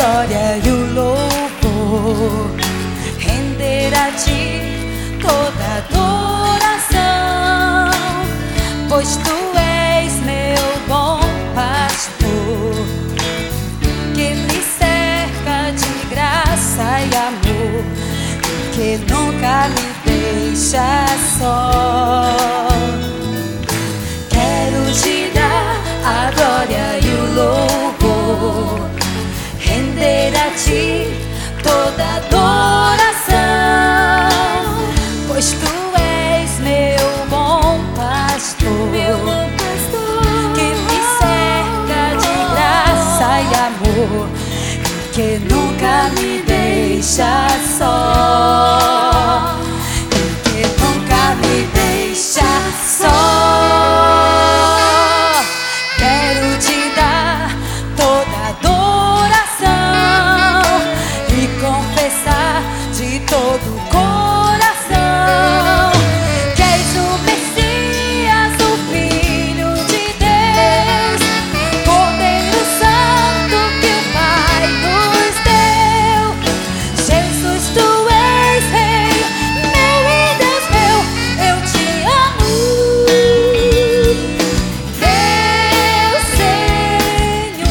glória e o louvor, render a ti toda adoração, pois tu és meu bom pastor, que me cerca de graça e amor, que nunca me deixa só. Quero te dar a glória e o louvor, render a ti toda adoração, pois tu és meu bom pastor, que me cerca de graça e amor, que nunca me deixa só, que nunca me deixa só. Quero te dar toda adoração e confessar de todo o coração que és o Messias, o Filho de Deus, Cordeiro Santo que o Pai nos deu. Jesus, tu és Rei, meu e Deus meu, eu te amo, meu Senhor.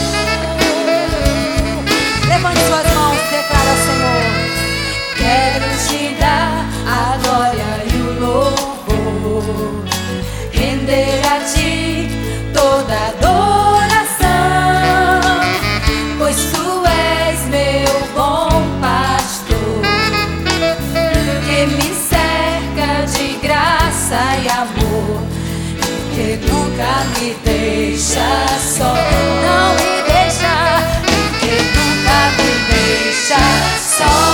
Levante suas mãos e declara ao Senhor: quero te dar a glória e o louvor, render a ti toda adoração, pois tu és meu bom pastor, que me cerca de graça e amor, que nunca me deixa só. Não me deixa, que nunca me deixa só.